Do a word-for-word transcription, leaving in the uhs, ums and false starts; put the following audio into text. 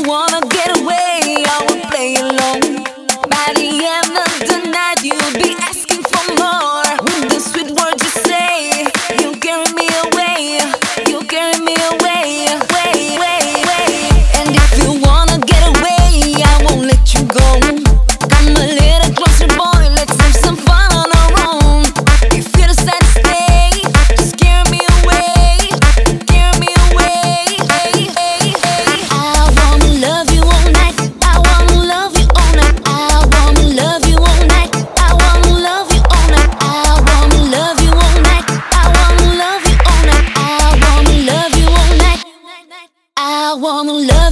wanna get away, I will play alone. By the end of the night, you'll be asking for more. With the sweet words you say, you carry me away, you carry me away, away, away, away. And if you wanna get away, I won't let you go. Come a little closer, boy, let's have some fun on our own. If you decide to stay, just carry me away, carry me away. Hey, hey, hey. I wanna love you all night, I wanna love you all night, I wanna love you all night, I wanna love you all night, I wanna love you all night, I wanna love you all night, I wanna love you all night, I wanna love